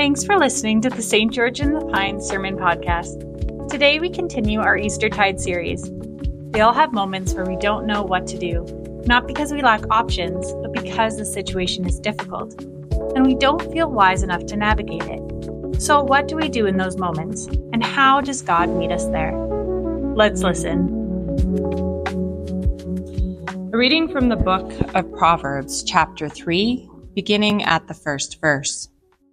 Thanks for listening to the St. George in the Pines Sermon Podcast. Today we continue our Eastertide series. We all have moments where we don't know what to do, not because we lack options, but because the situation is difficult, and we don't feel wise enough to navigate it. So what do we do in those moments, and how does God meet us there? Let's listen. A reading from the book of Proverbs, chapter 3, beginning at the first verse.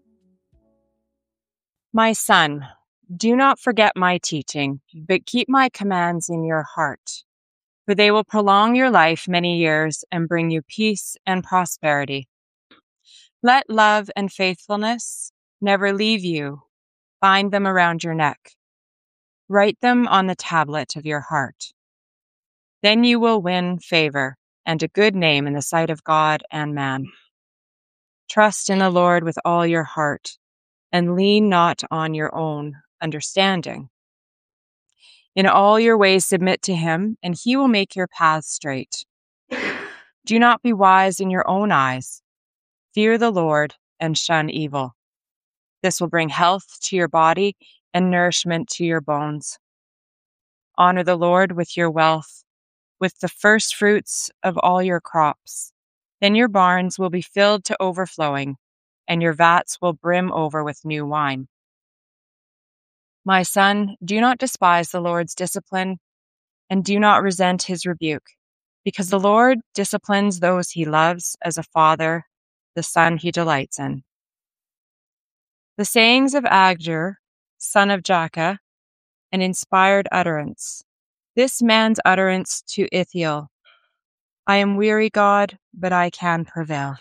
My son, do not forget my teaching, but keep my commands in your heart, for they will prolong your life many years and bring you peace and prosperity. Let love and faithfulness never leave you. Bind them around your neck. Write them on the tablet of your heart. Then you will win favor and a good name in the sight of God and man. Trust in the Lord with all your heart, and lean not on your own understanding. In all your ways submit to him, and he will make your paths straight. Do not be wise in your own eyes. Fear the Lord and shun evil. This will bring health to your body and nourishment to your bones. Honor the Lord with your wealth, with the first fruits of all your crops. Then your barns will be filled to overflowing, and your vats will brim over with new wine. My son, do not despise the Lord's discipline, and do not resent his rebuke, because the Lord disciplines those he loves as a father, the son he delights in. The sayings of Agur, son of Jakeh, an inspired utterance. This man's utterance to Ithiel. I am weary, God, but I can prevail.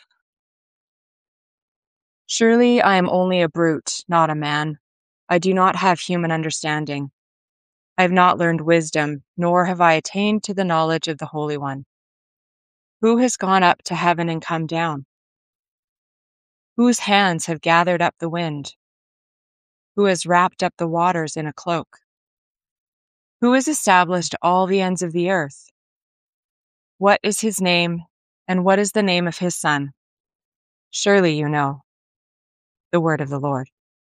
Surely I am only a brute, not a man. I do not have human understanding. I have not learned wisdom, nor have I attained to the knowledge of the Holy One. Who has gone up to heaven and come down? Whose hands have gathered up the wind? Who has wrapped up the waters in a cloak? Who has established all the ends of the earth? What is his name, and what is the name of his son? Surely you know. The word of the Lord.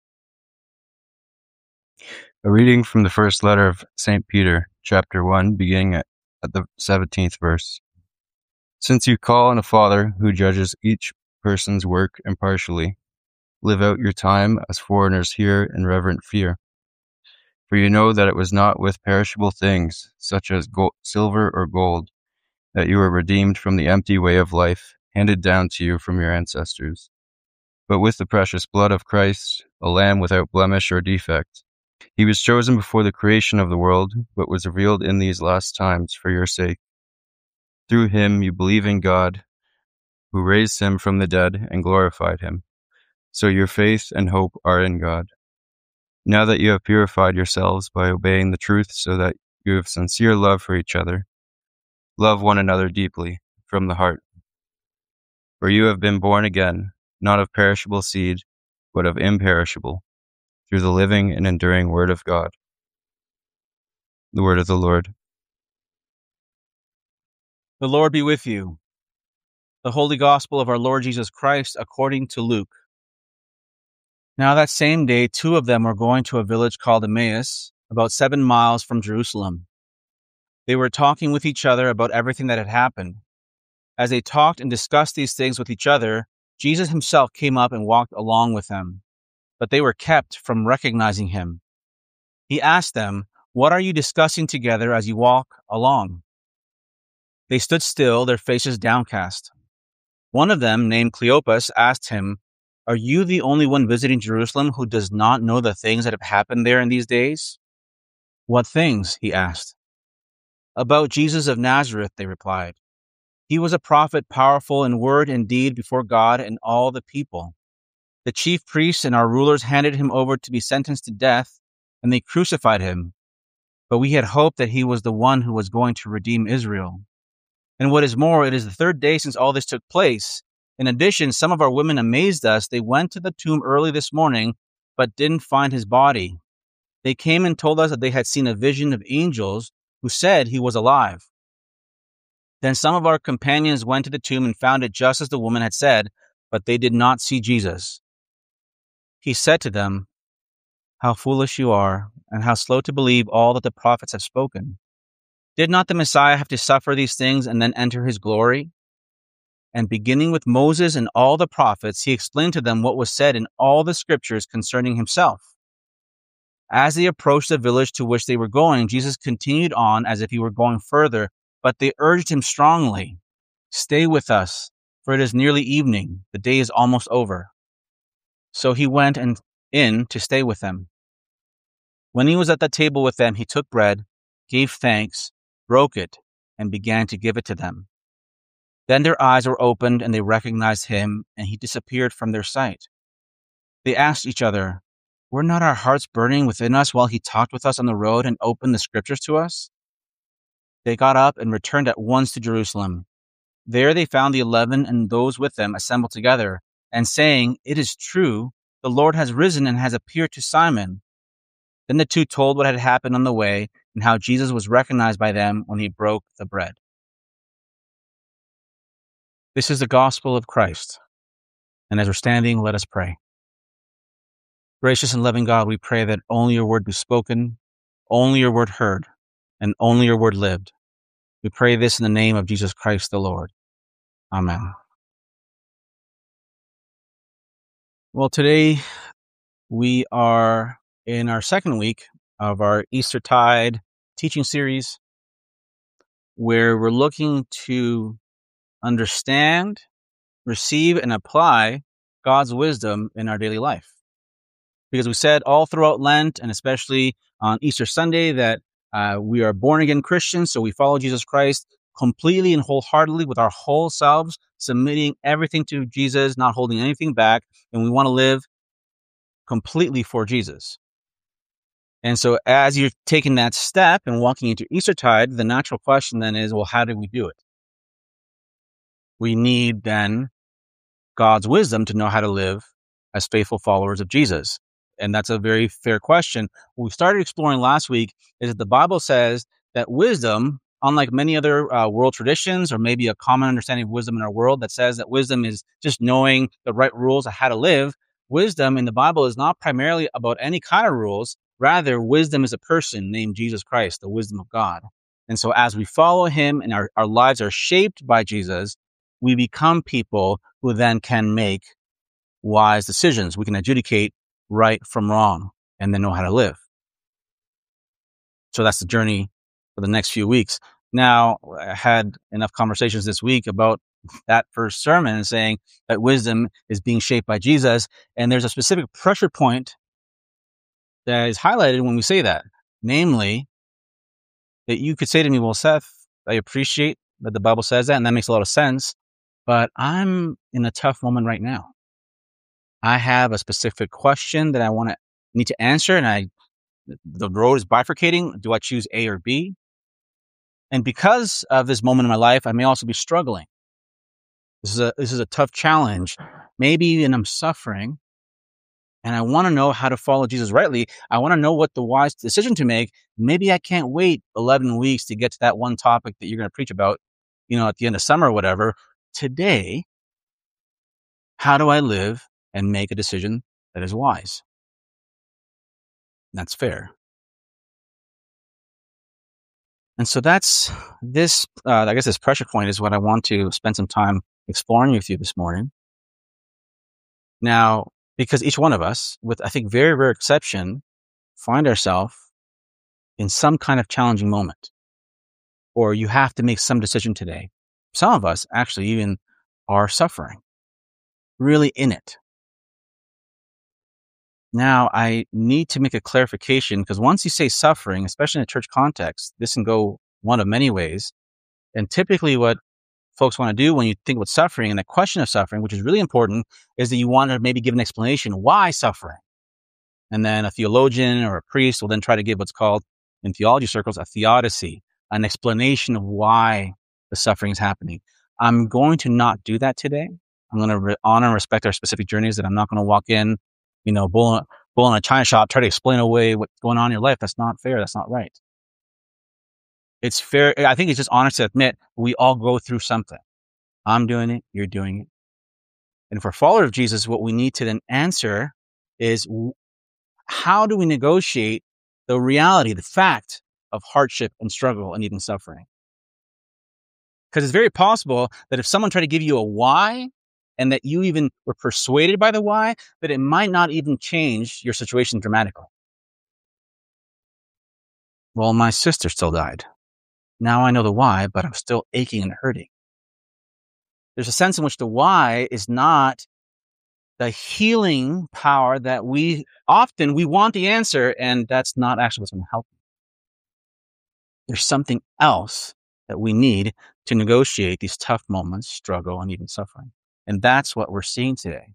A reading from the first letter of St. Peter, chapter 1, beginning at the 17th verse. Since you call on a Father who judges each person's work impartially, live out your time as foreigners here in reverent fear. For you know that it was not with perishable things, such as silver or gold, that you were redeemed from the empty way of life handed down to you from your ancestors, but with the precious blood of Christ, a lamb without blemish or defect. He was chosen before the creation of the world, but was revealed in these last times for your sake. Through him you believe in God, who raised him from the dead and glorified him. So your faith and hope are in God. Now that you have purified yourselves by obeying the truth so that you have sincere love for each other, love one another deeply from the heart. For you have been born again, not of perishable seed, but of imperishable, through the living and enduring Word of God. The word of the Lord. The Lord be with you. The Holy Gospel of our Lord Jesus Christ according to Luke. Now that same day, two of them were going to a village called Emmaus, about 7 miles from Jerusalem. They were talking with each other about everything that had happened. As they talked and discussed these things with each other, Jesus himself came up and walked along with them, but they were kept from recognizing him. He asked them, "What are you discussing together as you walk along?" They stood still, their faces downcast. One of them, named Cleopas, asked him, "Are you the only one visiting Jerusalem who does not know the things that have happened there in these days?" "What things?" he asked. "About Jesus of Nazareth," they replied. "He was a prophet, powerful in word and deed before God and all the people. The chief priests and our rulers handed him over to be sentenced to death, and they crucified him. But we had hoped that he was the one who was going to redeem Israel. And what is more, it is the 3rd day since all this took place. In addition, some of our women amazed us. They went to the tomb early this morning, but didn't find his body. They came and told us that they had seen a vision of angels who said he was alive. Then some of our companions went to the tomb and found it just as the woman had said, but they did not see Jesus." he said to them, "How foolish you are, and how slow to believe all that the prophets have spoken. Did not the Messiah have to suffer these things and then enter his glory?" And beginning with Moses and all the prophets, he explained to them what was said in all the scriptures concerning himself. As they approached the village to which they were going, Jesus continued on as if he were going further, but they urged him strongly, "Stay with us, for it is nearly evening. The day is almost over." So he went in to stay with them. When he was at the table with them, he took bread, gave thanks, broke it, and began to give it to them. Then their eyes were opened and they recognized him, and he disappeared from their sight. They asked each other, "Were not our hearts burning within us while he talked with us on the road and opened the scriptures to us?" They got up and returned at once to Jerusalem. There they found the 11 and those with them assembled together, and saying, "It is true, the Lord has risen and has appeared to Simon." Then the two told what had happened on the way and how Jesus was recognized by them when he broke the bread. This is the gospel of Christ. And as we're standing, let us pray. Gracious and loving God, we pray that only your word be spoken, only your word heard, and only your word lived. We pray this in the name of Jesus Christ the Lord. Amen. Well, today we are in our second week of our Eastertide teaching series, where we're looking to understand, receive, and apply God's wisdom in our daily life. Because we said all throughout Lent, and especially on Easter Sunday, that we are born-again Christians, so we follow Jesus Christ completely and wholeheartedly with our whole selves, submitting everything to Jesus, not holding anything back, and we want to live completely for Jesus. And so as you're taking that step and walking into Eastertide, the natural question then is, well, how do we do it? We need then God's wisdom to know how to live as faithful followers of Jesus. And that's a very fair question. What we started exploring last week is that the Bible says that wisdom, unlike many other world traditions, or maybe a common understanding of wisdom in our world that says that wisdom is just knowing the right rules of how to live, wisdom in the Bible is not primarily about any kind of rules. Rather, wisdom is a person named Jesus Christ, the wisdom of God. And so as we follow him and our lives are shaped by Jesus, we become people who then can make wise decisions. We can adjudicate right from wrong and then know how to live. So that's the journey for the next few weeks. Now, I had enough conversations this week about that first sermon, saying that wisdom is being shaped by Jesus. And there's a specific pressure point that is highlighted when we say that. Namely, that you could say to me, well, Seth, I appreciate that the Bible says that, and that makes a lot of sense, but I'm in a tough moment right now. I have a specific question that I need to answer, and the road is bifurcating. Do I choose A or B? And because of this moment in my life, I may also be struggling. This is a tough challenge. Maybe even I'm suffering, and I want to know how to follow Jesus rightly. I want to know what the wise decision to make. Maybe I can't wait 11 weeks to get to that one topic that you're going to preach about, at the end of summer or whatever. Today, how do I live and make a decision that is wise? That's fair. And so that's this, I guess this pressure point is what I want to spend some time exploring with you this morning. Now, because each one of us, with I think very rare exception, find ourselves in some kind of challenging moment, or you have to make some decision today. Some of us actually even are suffering, really in it. Now, I need to make a clarification, because once you say suffering, especially in a church context, this can go one of many ways. And typically what folks want to do when you think about suffering and the question of suffering, which is really important, is that you want to maybe give an explanation why suffering. And then a theologian or a priest will then try to give what's called in theology circles a theodicy, an explanation of why the suffering is happening. I'm going to not do that today. I'm going to honor and respect our specific journeys, that I'm not going to walk in, bull in a china shop, try to explain away what's going on in your life. That's not fair. That's not right. It's fair. I think it's just honest to admit we all go through something. I'm doing it. You're doing it. And for followers of Jesus, what we need to then answer is how do we negotiate the reality, the fact of hardship and struggle and even suffering? Because it's very possible that if someone tried to give you a why and that you even were persuaded by the why, that it might not even change your situation dramatically. Well, my sister still died. Now I know the why, but I'm still aching and hurting. There's a sense in which the why is not the healing power that we want the answer, and that's not actually what's going to help you. There's something else that we need to negotiate these tough moments, struggle, and even suffering. And that's what we're seeing today.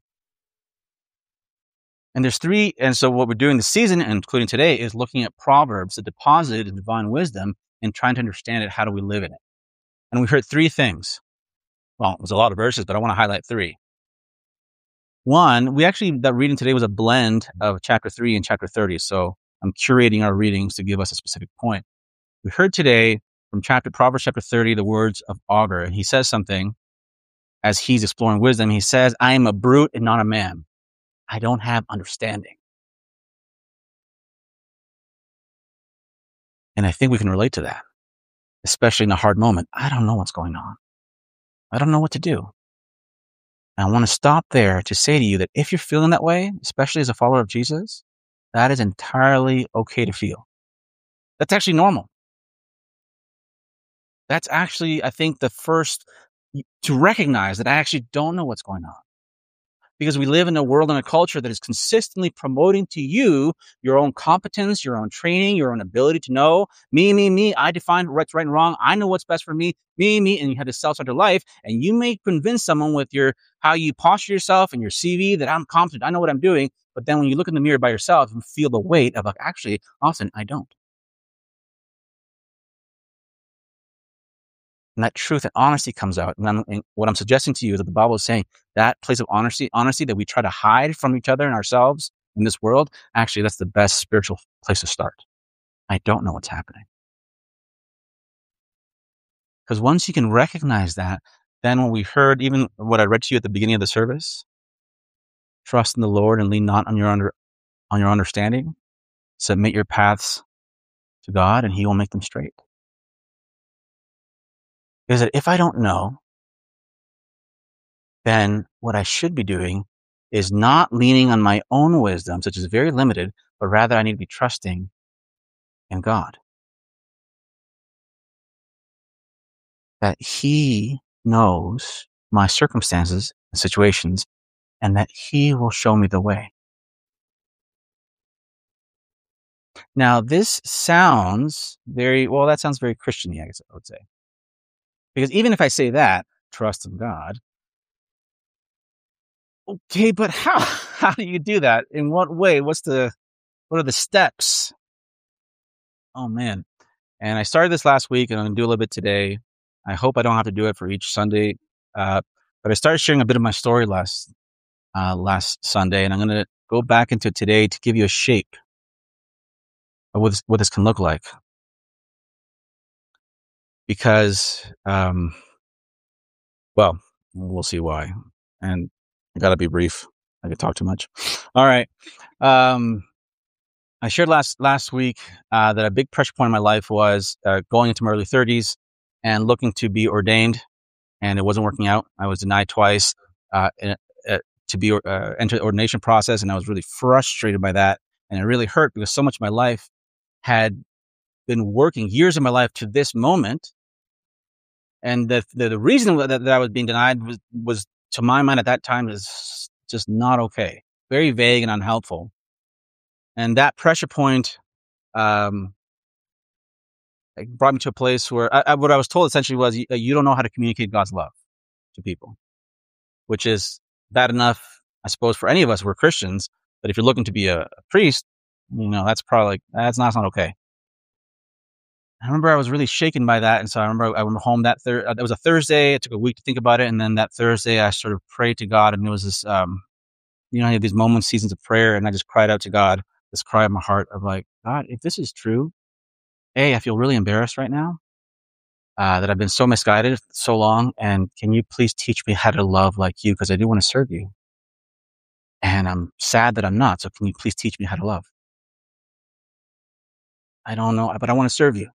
And there's three, and so what we're doing this season, including today, is looking at Proverbs, the deposit of divine wisdom, and trying to understand it. How do we live in it? And we heard three things. Well, there's a lot of verses, but I want to highlight three. One, that reading today was a blend of chapter 3 and chapter 30. So I'm curating our readings to give us a specific point. We heard today from Proverbs chapter 30, the words of Augur. And he says something as he's exploring wisdom. He says, I am a brute and not a man. I don't have understanding. And I think we can relate to that, especially in a hard moment. I don't know what's going on. I don't know what to do. And I want to stop there to say to you that if you're feeling that way, especially as a follower of Jesus, that is entirely okay to feel. That's actually normal. That's actually, I think, the first to recognize that I actually don't know what's going on. Because we live in a world and a culture that is consistently promoting to you your own competence, your own training, your own ability to know me. I define what's right and wrong. I know what's best for me, and you have this self-centered life. And you may convince someone with how you posture yourself and your CV that I'm competent, I know what I'm doing. But then when you look in the mirror by yourself, you feel the weight of actually, often I don't. And that truth and honesty comes out. And what I'm suggesting to you is that the Bible is saying that place of honesty that we try to hide from each other and ourselves in this world, actually, that's the best spiritual place to start. I don't know what's happening. Because once you can recognize that, then when we heard even what I read to you at the beginning of the service, trust in the Lord and lean not on your understanding, submit your paths to God and He will make them straight. Is that if I don't know, then what I should be doing is not leaning on my own wisdom, which is very limited, but rather I need to be trusting in God. That He knows my circumstances and situations, and that He will show me the way. Now, this sounds that sounds very Christian-y, I guess I would say. Because even if I say that, trust in God, okay, but how do you do that? In what way? What are the steps? Oh man. And I started this last week and I'm going to do a little bit today. I hope I don't have to do it for each Sunday. But I started sharing a bit of my story last Sunday, and I'm going to go back into today to give you a shape of what this can look like. Because, we'll see why. And I got to be brief. I could talk too much. All right. I shared last week that a big pressure point in my life was going into my early 30s and looking to be ordained, and it wasn't working out. I was denied twice to be enter the ordination process, and I was really frustrated by that, and it really hurt because so much of my life had been working, years of my life to this moment, and the reason that I was being denied was to my mind at that time is just not okay, very vague and unhelpful. And that pressure point brought me to a place where what I was told essentially was you don't know how to communicate God's love to people, which is bad enough, I suppose, for any of us who are Christians. But if you're looking to be a priest, that's probably that's not okay. I remember I was really shaken by that, and so I remember I went home that was a Thursday. It took a week to think about it, and then that Thursday I sort of prayed to God, and it was this, I have these moments, seasons of prayer, and I just cried out to God. This cry of my heart of God, if this is true, I feel really embarrassed right now that I've been so misguided so long. And can you please teach me how to love like you? Because I do want to serve you. And I'm sad that I'm not. So can you please teach me how to love? I don't know, but I want to serve you.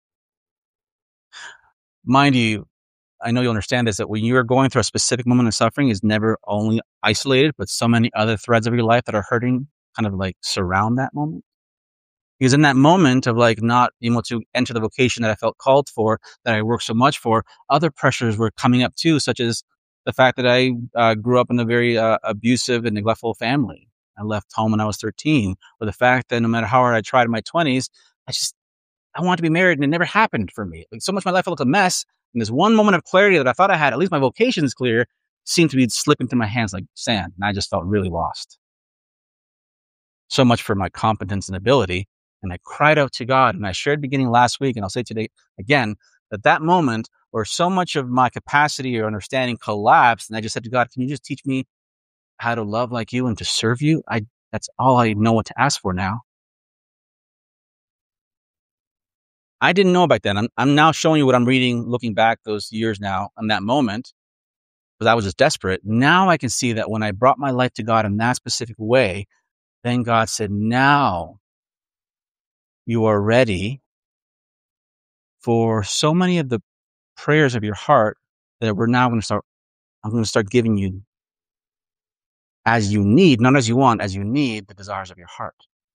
Mind you, I know you'll understand this, that when you're going through a specific moment of suffering is never only isolated, but so many other threads of your life that are hurting kind of like surround that moment. Because in that moment of like not being able to enter the vocation that I felt called for, that I worked so much for, other pressures were coming up too, such as the fact that I grew up in a very abusive and neglectful family. I left home when I was 13, or the fact that no matter how hard I tried in my 20s, I wanted to be married and it never happened for me. Like, so much of my life looked a mess. And this one moment of clarity that I thought I had, at least my vocation is clear, seemed to be slipping through my hands like sand. And I just felt really lost. So much for my competence and ability. And I cried out to God, and I shared beginning last week, and I'll say today again, that moment where so much of my capacity or understanding collapsed. And I just said to God, can you just teach me how to love like you and to serve you? That's all I know what to ask for now. I didn't know back then. I'm now showing you what I'm reading, looking back those years now on that moment, because I was just desperate. Now I can see that when I brought my life to God in that specific way, then God said, now you are ready for so many of the prayers of your heart that I'm going to start giving you as you need, not as you want, as you need the desires of your heart.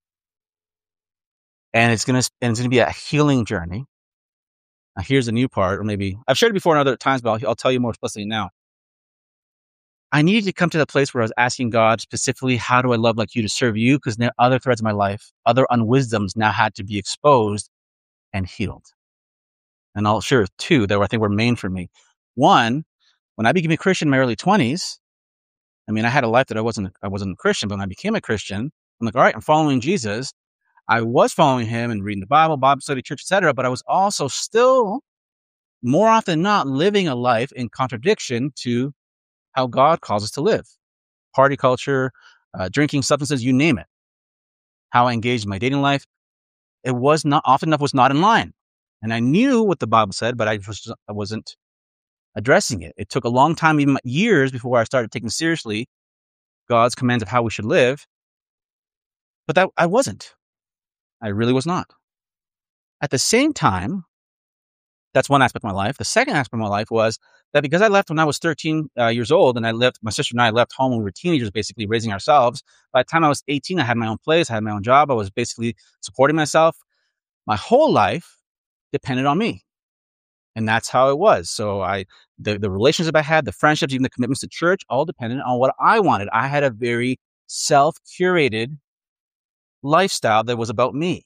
And it's going to be a healing journey. Now, here's the new part, or maybe I've shared it before in other times, but I'll tell you more explicitly now. I needed to come to the place where I was asking God specifically, how do I love like you to serve you? Because now other threads of my life, other unwisdoms now had to be exposed and healed. And I'll share two that I think were main for me. One, when I became a Christian in my early 20s, I mean, I had a life that I wasn't a Christian, but when I became a Christian, I'm like, all right, I'm following Jesus. I was following him and reading the Bible study, church, etc. But I was also still, more often than not, living a life in contradiction to how God calls us to live. Party culture, drinking, substances, you name it. How I engaged in my dating life, it was not often enough was not in line. And I knew what the Bible said, but I wasn't addressing it. It took a long time, even years, before I started taking seriously God's commands of how we should live. But that I wasn't. I really was not. At the same time, that's one aspect of my life. The second aspect of my life was that because I left when I was 13 years old, and my sister and I left home when we were teenagers, basically raising ourselves. By the time I was 18, I had my own place, I had my own job. I was basically supporting myself. My whole life depended on me. And that's how it was. So the relationship I had, the friendships, even the commitments to church, all depended on what I wanted. I had a very self-curated lifestyle that was about me.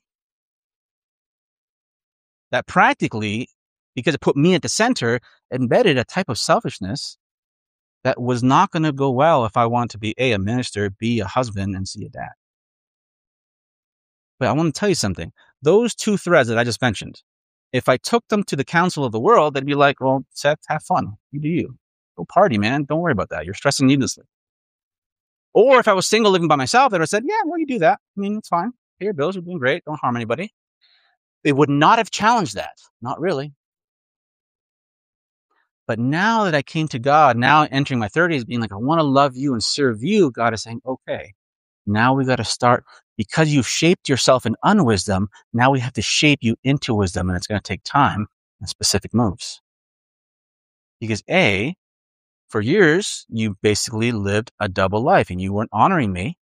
That practically, because it put me at the center, embedded a type of selfishness that was not going to go well if I want to be A, a minister, B, a husband, and C, a dad. But I want to tell you something. Those two threads that I just mentioned, if I took them to the council of the world, they'd be like, well, Seth, have fun. You do you. Go party, man. Don't worry about that. You're stressing needlessly. Or if I was single living by myself, they'd have said, yeah, well, you do that. I mean, it's fine. Pay your bills. You're doing great. Don't harm anybody. They would not have challenged that. Not really. But now that I came to God, now entering my 30s, being like, I want to love you and serve you, God is saying, okay, now we got to start, because you've shaped yourself in unwisdom, now we have to shape you into wisdom, and it's going to take time and specific moves. Because A, for years, you basically lived a double life and you weren't honoring me.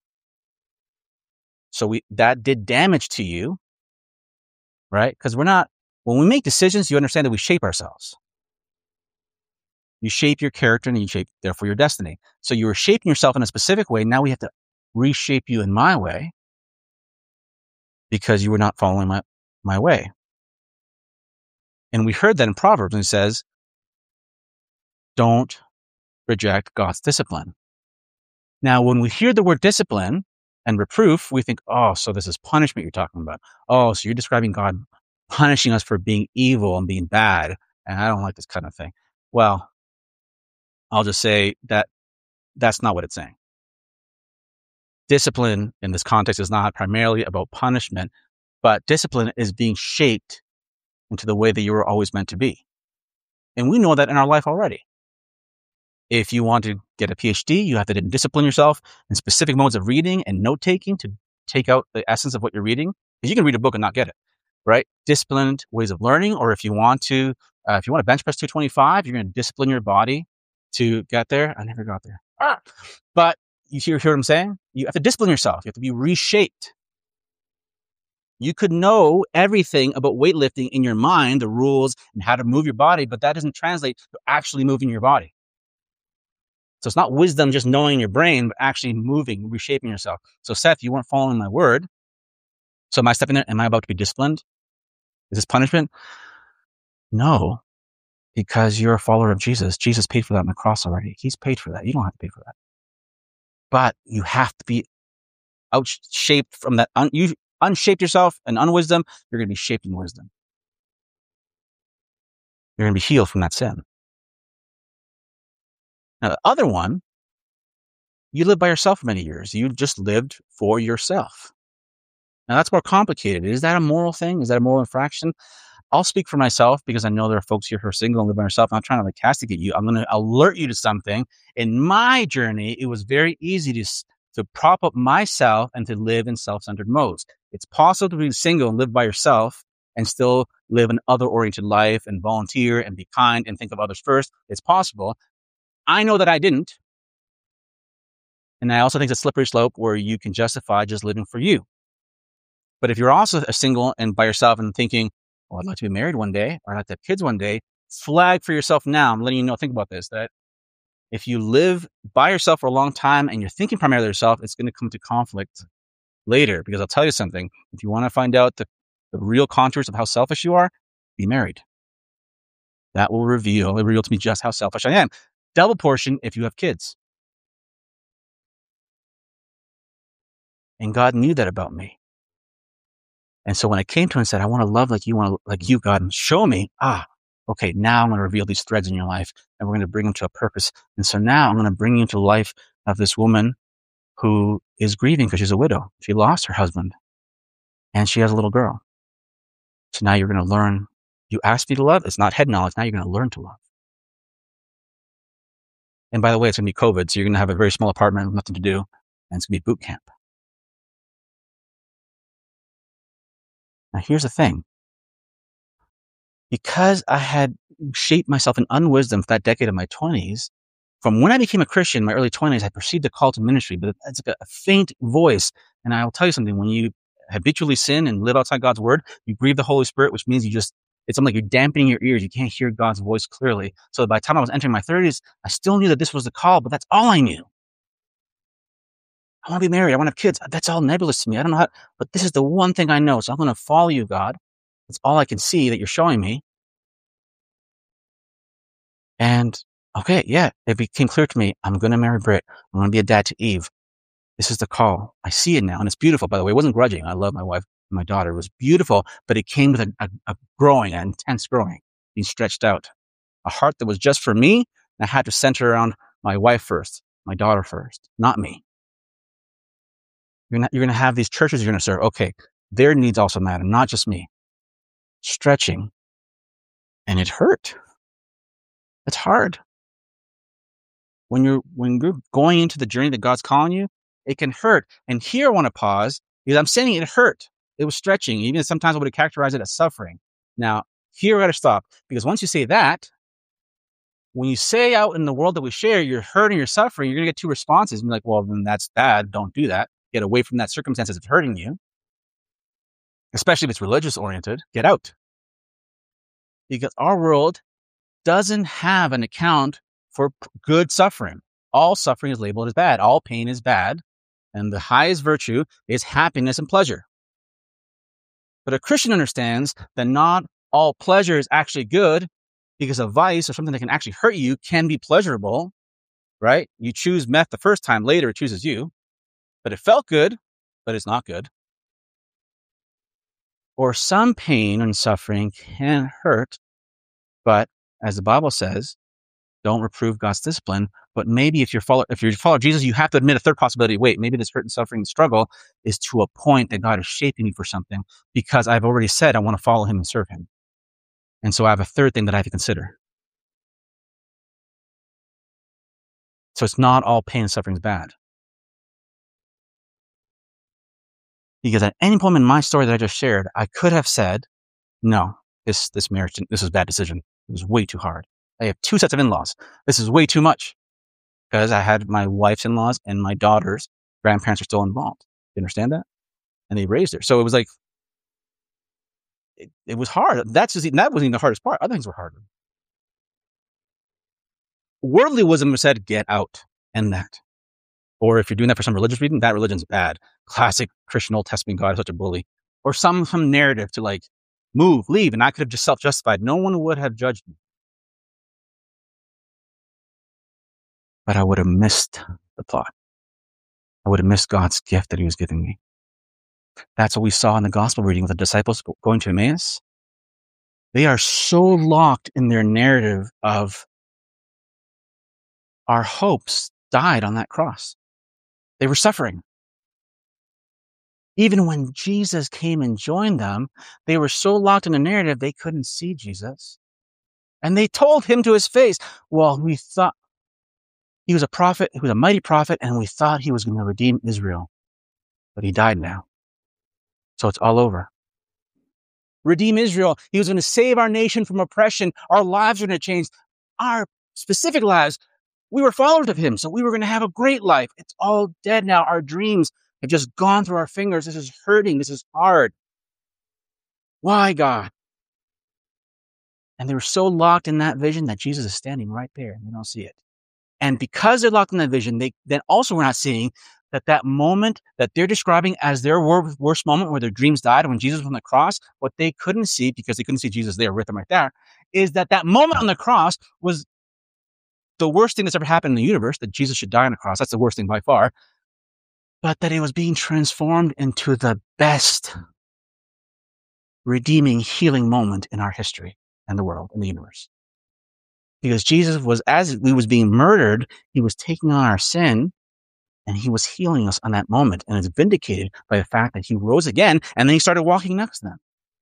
So that did damage to you, right? Because when we make decisions, you understand that we shape ourselves. You shape your character and you shape, therefore, your destiny. So you were shaping yourself in a specific way. Now we have to reshape you in my way because you were not following my way. And we heard that in Proverbs, and it says, don't reject God's discipline. Now, when we hear the word discipline and reproof, we think, oh, so this is punishment you're talking about. Oh, so you're describing God punishing us for being evil and being bad. And I don't like this kind of thing. Well, I'll just say that that's not what it's saying. Discipline in this context is not primarily about punishment, but discipline is being shaped into the way that you were always meant to be. And we know that in our life already. If you want to get a PhD, you have to discipline yourself in specific modes of reading and note-taking to take out the essence of what you're reading. Because you can read a book and not get it, right? Disciplined ways of learning. Or if you want to bench press 225, you're going to discipline your body to get there. I never got there. But you hear what I'm saying? You have to discipline yourself. You have to be reshaped. You could know everything about weightlifting in your mind, the rules and how to move your body, but that doesn't translate to actually moving your body. So it's not wisdom just knowing in your brain, but actually moving, reshaping yourself. So Seth, you weren't following my word. So am I stepping there? Am I about to be disciplined? Is this punishment? No, because you're a follower of Jesus. Jesus paid for that on the cross already. He's paid for that. You don't have to pay for that. But you have to be outshaped from that. You unshaped yourself in unwisdom. You're going to be shaped in wisdom. You're going to be healed from that sin. Now, the other one, you lived by yourself for many years. You just lived for yourself. Now, that's more complicated. Is that a moral thing? Is that a moral infraction? I'll speak for myself because I know there are folks here who are single and live by themselves. I'm not trying to castigate you. I'm going to alert you to something. In my journey, it was very easy to prop up myself and to live in self-centered modes. It's possible to be single and live by yourself and still live an other-oriented life and volunteer and be kind and think of others first. It's possible. I know that I didn't. And I also think it's a slippery slope where you can justify just living for you. But if you're also a single and by yourself and thinking, oh, I'd like to be married one day, or I'd like to have kids one day, flag for yourself now. I'm letting you know, think about this, that if you live by yourself for a long time and you're thinking primarily yourself, it's going to come to conflict later. Because I'll tell you something, if you want to find out the real contours of how selfish you are, be married. That will reveal to me just how selfish I am. Double portion if you have kids. And God knew that about me. And so when I came to him and said, I want to love like you, God, and show me, okay, now I'm going to reveal these threads in your life and we're going to bring them to a purpose. And so now I'm going to bring you into the life of this woman who is grieving because she's a widow. She lost her husband and she has a little girl. So now you're going to learn. You asked me to love. It's not head knowledge. Now you're going to learn to love. And by the way, it's going to be COVID. So you're going to have a very small apartment with nothing to do. And it's going to be boot camp. Now here's the thing. Because I had shaped myself in unwisdom for that decade of my 20s, from when I became a Christian in my early 20s, I perceived a call to ministry, but it's like a faint voice. And I'll tell you something, when you habitually sin and live outside God's word, you grieve the Holy Spirit, which means it's something like you're dampening your ears. You can't hear God's voice clearly. So by the time I was entering my 30s, I still knew that this was the call, but that's all I knew. I want to be married. I want to have kids. That's all nebulous to me. I don't know how, but this is the one thing I know. So I'm going to follow you, God. That's all I can see that you're showing me. And okay, yeah, it became clear to me. I'm going to marry Britt. I'm going to be a dad to Eve. This is the call. I see it now. And it's beautiful, by the way. It wasn't grudging. I love my wife and my daughter. It was beautiful, but it came with a growing, an intense growing, being stretched out. A heart that was just for me. And I had to center around my wife first, my daughter first, not me. You're going to have these churches you're going to serve. Okay, their needs also matter, not just me. Stretching. And it hurt. It's hard. When you're going into the journey that God's calling you, it can hurt. And here I want to pause because I'm saying it hurt. It was stretching. Even sometimes I would characterize it as suffering. Now, here I got to stop because once you say that, when you say out in the world that we share, you're hurting, you're suffering, you're going to get two responses. And you're like, well, then that's bad. Don't do that. Get away from that circumstance that's hurting you. Especially if it's religious oriented. Get out. Because our world doesn't have an account for good suffering. All suffering is labeled as bad. All pain is bad. And the highest virtue is happiness and pleasure. But a Christian understands that not all pleasure is actually good because a vice or something that can actually hurt you can be pleasurable, right? You choose meth the first time, later it chooses you. But it felt good, but it's not good. Or some pain and suffering can hurt, but as the Bible says, don't reprove God's discipline. But maybe if you follow Jesus, you have to admit a third possibility. Wait, maybe this hurt and suffering and struggle is to a point that God is shaping me for something because I've already said I want to follow him and serve him. And so I have a third thing that I have to consider. So it's not all pain and suffering is bad. Because at any point in my story that I just shared, I could have said, no, this marriage, this was a bad decision. It was way too hard. I have 2 sets of in-laws. This is way too much. Because I had my wife's in-laws and my daughter's grandparents are still involved. You understand that? And they raised her. So it was like, it was hard. That wasn't even the hardest part. Other things were harder. Worldly wisdom said, get out, and that. Or if you're doing that for some religious reason, that religion's bad. Classic Christian Old Testament God is such a bully. Or some narrative to like, move, leave, and I could have just self-justified. No one would have judged me. But I would have missed the plot. I would have missed God's gift that he was giving me. That's what we saw in the gospel reading with the disciples going to Emmaus. They are so locked in their narrative of our hopes died on that cross. They were suffering. Even when Jesus came and joined them, they were so locked in a narrative they couldn't see Jesus. And they told him to his face, well, we thought he was a prophet, he was a mighty prophet, and we thought he was going to redeem Israel. But he died now. So it's all over. Redeem Israel. He was going to save our nation from oppression. Our lives are going to change. Our specific lives, we were followers of him, so we were going to have a great life. It's all dead now. Our dreams have just gone through our fingers. This is hurting. This is hard. Why, God? And they were so locked in that vision that Jesus is standing right there and they don't see it. And because they're locked in that vision, they then also were not seeing that moment that they're describing as their worst moment where their dreams died when Jesus was on the cross, what they couldn't see because they couldn't see Jesus there with them right there, is that moment on the cross was the worst thing that's ever happened in the universe, that Jesus should die on a cross. That's the worst thing by far. But that it was being transformed into the best redeeming, healing moment in our history and the world and the universe. Because Jesus was, as he was being murdered, he was taking on our sin and he was healing us on that moment. And it's vindicated by the fact that he rose again and then he started walking next to them.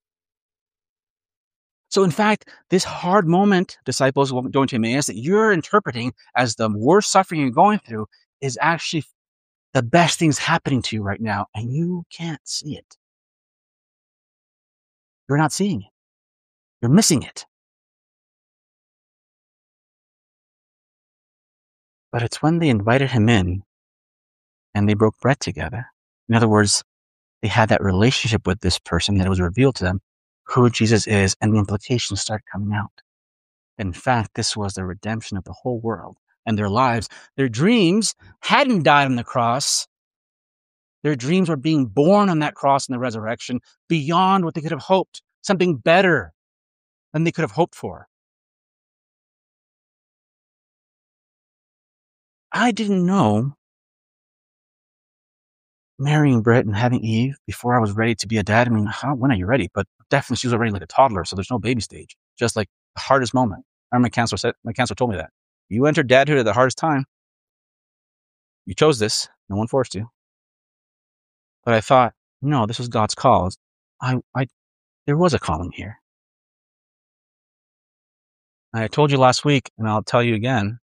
So in fact, this hard moment, disciples going to Emmaus, that you're interpreting as the worst suffering you're going through is actually the best things happening to you right now. And you can't see it. You're not seeing it. You're missing it. But it's when they invited him in and they broke bread together. In other words, they had that relationship with this person that it was revealed to them who Jesus is, and the implications start coming out. In fact, this was the redemption of the whole world and their lives. Their dreams hadn't died on the cross. Their dreams were being born on that cross and the resurrection beyond what they could have hoped, something better than they could have hoped for. I didn't know marrying Britt and having Eve before I was ready to be a dad. I mean, when are you ready? But definitely she was already like a toddler, so there's no baby stage. Just like the hardest moment. I remember my counselor told me that. You entered dadhood at the hardest time. You chose this. No one forced you. But I thought, no, this was God's call. There was a calling here. I told you last week, and I'll tell you again,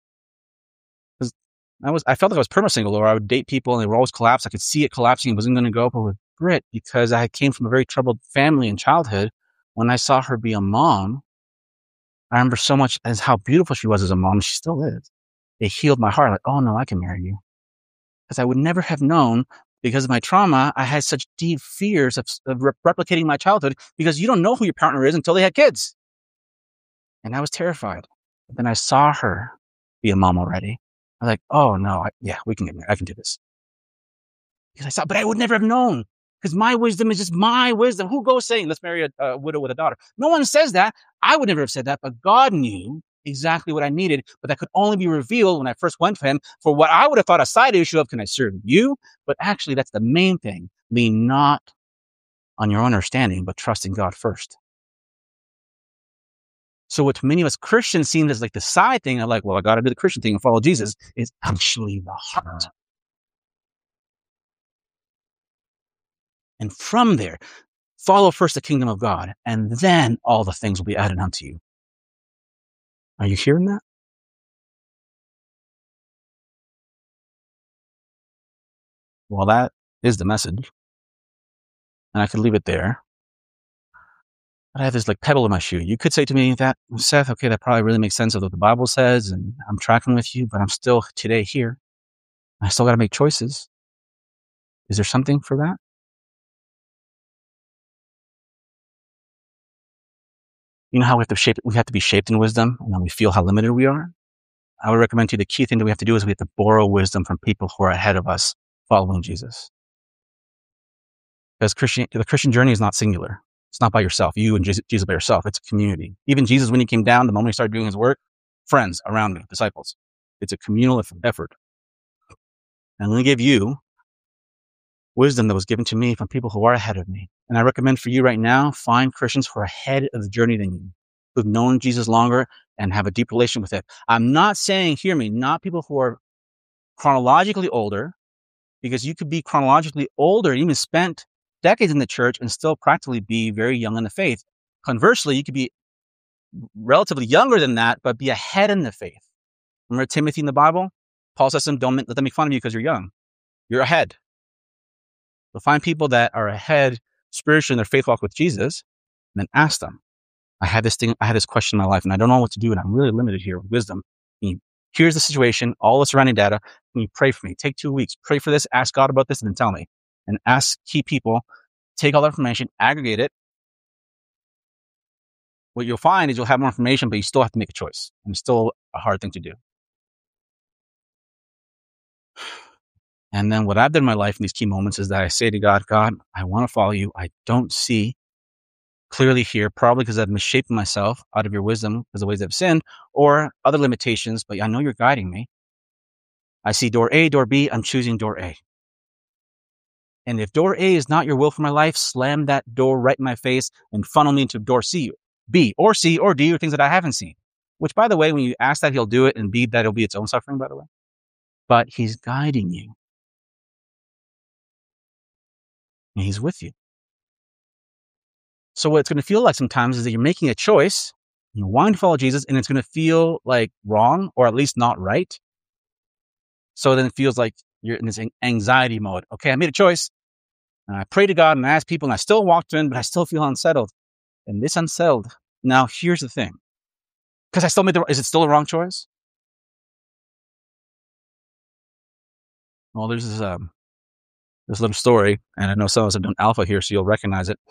I felt like I was perma single, or I would date people and they would always collapse. I could see it collapsing. It wasn't going to go. But with Britt, because I came from a very troubled family in childhood, when I saw her be a mom, I remember so much as how beautiful she was as a mom. She still is. It healed my heart. Like, oh no, I can marry you. Because I would never have known, because of my trauma, I had such deep fears of replicating my childhood, because you don't know who your partner is until they had kids. And I was terrified. But then I saw her be a mom already. I was like, oh no, we can get married. I can do this. Because I saw, but I would never have known, because my wisdom is just my wisdom. Who goes saying, let's marry a widow with a daughter? No one says that. I would never have said that, but God knew exactly what I needed, but that could only be revealed when I first went to him for what I would have thought a side issue of, can I serve you? But actually that's the main thing. Lean not on your own understanding, but trusting God first. So what to many of us Christians seems as like the side thing, of like, well, I got to do the Christian thing and follow Jesus, is actually the heart. And from there, follow first the kingdom of God, and then all the things will be added unto you. Are you hearing that? Well, that is the message. And I could leave it there. But I have this like pebble in my shoe. You could say to me that, Seth, okay, that probably really makes sense of what the Bible says, and I'm tracking with you, but I'm still today here. I still got to make choices. Is there something for that? You know how we have to be shaped in wisdom, and then we feel how limited we are? I would recommend to you the key thing that we have to do is we have to borrow wisdom from people who are ahead of us following Jesus. Because the Christian journey is not singular. It's not by yourself. You and Jesus by yourself. It's a community. Even Jesus, when he came down, the moment he started doing his work, friends around me, disciples. It's a communal effort. And let me give you wisdom that was given to me from people who are ahead of me. And I recommend for you right now, find Christians who are ahead of the journey than you, who've known Jesus longer and have a deep relation with it. I'm not saying, hear me, not people who are chronologically older, because you could be chronologically older, even spent decades in the church and still practically be very young in the faith. Conversely, you could be relatively younger than that, but be ahead in the faith. Remember Timothy in the Bible? Paul says to him, don't let them make fun of you because you're young. You're ahead. So find people that are ahead spiritually in their faith walk with Jesus, and then ask them. I had this question in my life, and I don't know what to do, and I'm really limited here with wisdom. Here's the situation, all the surrounding data. Can you pray for me? Take 2 weeks. Pray for this, ask God about this, and then tell me. And ask key people, take all that information, aggregate it. What you'll find is you'll have more information, but you still have to make a choice. And it's still a hard thing to do. And then what I've done in my life in these key moments is that I say to God, God, I want to follow you. I don't see clearly here, probably because I've misshaped myself out of your wisdom because of the ways I've sinned or other limitations, but I know you're guiding me. I see door A, door B, I'm choosing door A. And if door A is not your will for my life, slam that door right in my face and funnel me into door C, B, or C, or D, or things that I haven't seen. Which, by the way, when you ask that, he'll do it, and B, that it'll be its own suffering, by the way. But he's guiding you. And he's with you. So what it's going to feel like sometimes is that you're making a choice, you're wanting to follow Jesus, and it's going to feel like wrong, or at least not right. So then it feels like you're in this anxiety mode. Okay, I made a choice, and I pray to God, and I ask people, and I still walked in, but I still feel unsettled. And this unsettled. Now, here's the thing. Because I still is it still a wrong choice? Well, there's this little story, and I know some of us have done Alpha here, so you'll recognize it.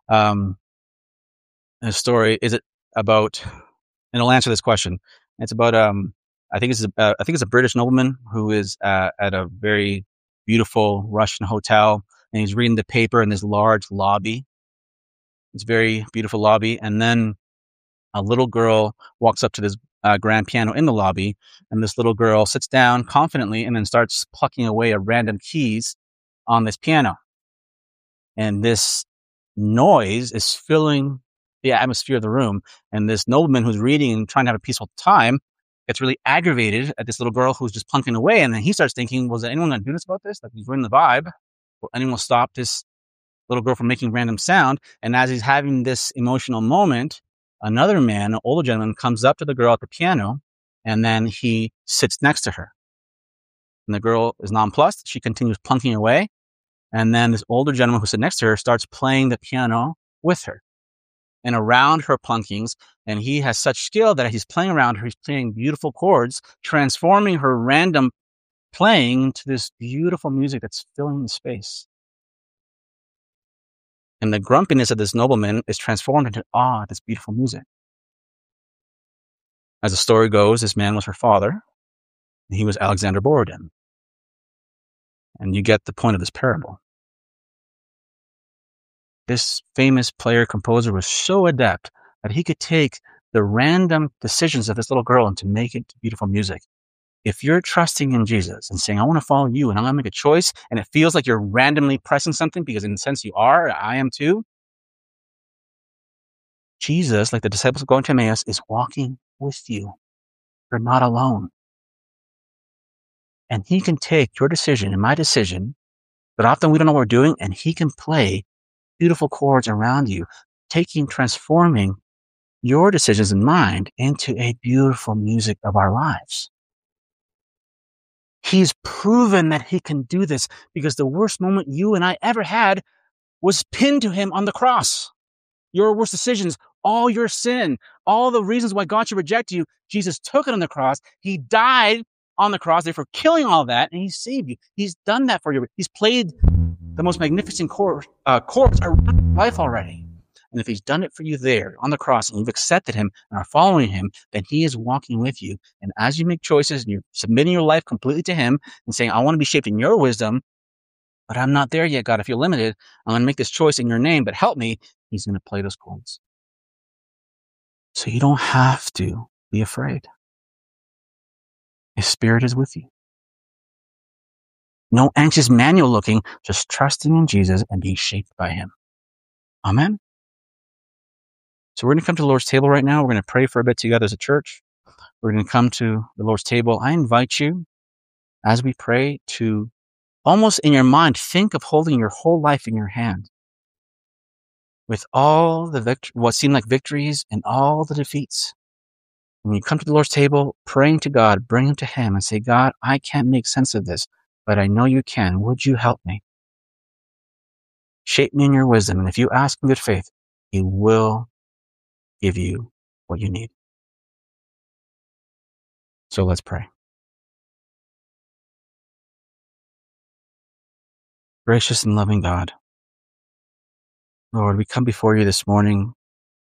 The story is it about, and it'll answer this question. It's about I think it's a British nobleman who is at a very beautiful Russian hotel, and he's reading the paper in this large lobby. It's a very beautiful lobby, and then a little girl walks up to this grand piano in the lobby, and this little girl sits down confidently and then starts plucking away at random keys on this piano. And this noise is filling the atmosphere of the room. And this nobleman who's reading and trying to have a peaceful time gets really aggravated at this little girl who's just plunking away. And then he starts thinking, was anyone going to do this about this? Like, he's ruining the vibe. Will anyone stop this little girl from making random sound? And as he's having this emotional moment, another man, an older gentleman, comes up to the girl at the piano, and then he sits next to her. And the girl is nonplussed. She continues plunking away. And then this older gentleman who sits next to her starts playing the piano with her and around her plunkings. And he has such skill that he's playing around her. He's playing beautiful chords, transforming her random playing into this beautiful music that's filling the space. And the grumpiness of this nobleman is transformed into awe at this beautiful music. As the story goes, this man was her father, and he was Alexander Borodin. And you get the point of this parable. This famous player-composer was so adept that he could take the random decisions of this little girl and to make it beautiful music. If you're trusting in Jesus and saying, I want to follow you and I'm going to make a choice, and it feels like you're randomly pressing something, because in a sense you are, I am too. Jesus, like the disciples going to Emmaus, is walking with you. You're not alone. And he can take your decision and my decision, but often we don't know what we're doing, and he can play beautiful chords around you, transforming your decisions and mind into a beautiful music of our lives. He's proven that he can do this because the worst moment you and I ever had was pinned to him on the cross. Your worst decisions, all your sin, all the reasons why God should reject you, Jesus took it on the cross. He died on the cross, therefore killing all that, and he saved you. He's done that for you. He's played the most magnificent chorus around life already. And if he's done it for you there on the cross and you've accepted him and are following him, then he is walking with you. And as you make choices and you're submitting your life completely to him and saying, I want to be shaped in your wisdom, but I'm not there yet, God. I feel limited. I'm going to make this choice in your name, but help me. He's going to play those chords. So you don't have to be afraid. His Spirit is with you. No anxious manual looking, just trusting in Jesus and being shaped by him. Amen. So we're going to come to the Lord's table right now. We're going to pray for a bit together as a church. We're going to come to the Lord's table. I invite you, as we pray, to almost in your mind, think of holding your whole life in your hand with all the what seem like victories and all the defeats. When you come to the Lord's table, praying to God, bring him to him and say, God, I can't make sense of this, but I know you can. Would you help me? Shape me in your wisdom. And if you ask in good faith, he will give you what you need. So let's pray. Gracious and loving God, Lord, we come before you this morning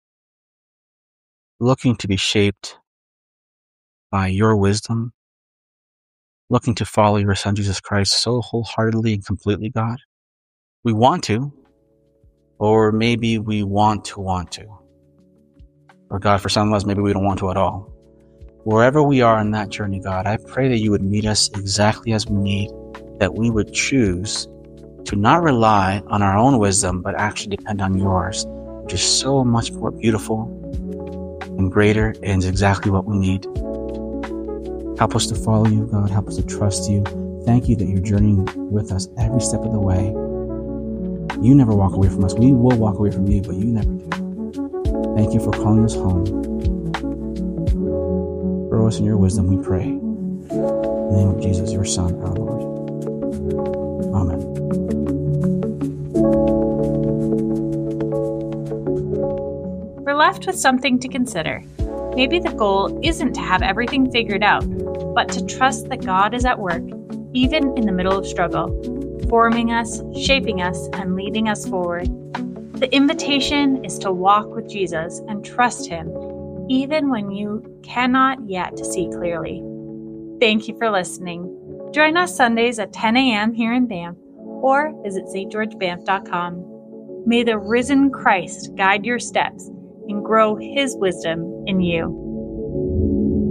looking to be shaped by your wisdom, looking to follow your Son, Jesus Christ, so wholeheartedly and completely, God. We want to, or maybe we want to. Or God, for some of us, maybe we don't want to at all. Wherever we are in that journey, God, I pray that you would meet us exactly as we need, that we would choose to not rely on our own wisdom, but actually depend on yours, which is so much more beautiful and greater and is exactly what we need. Help us to follow you, God. Help us to trust you. Thank you that you're journeying with us every step of the way. You never walk away from us. We will walk away from you, but you never do. Thank you for calling us home. Grow us in your wisdom, we pray. In the name of Jesus, your Son, our Lord. Amen. We're left with something to consider. Maybe the goal isn't to have everything figured out, but to trust that God is at work, even in the middle of struggle, forming us, shaping us, and leading us forward. The invitation is to walk with Jesus and trust him, even when you cannot yet see clearly. Thank you for listening. Join us Sundays at 10 a.m. here in Banff, or visit stgeorgebanff.com. May the risen Christ guide your steps and grow his wisdom in you.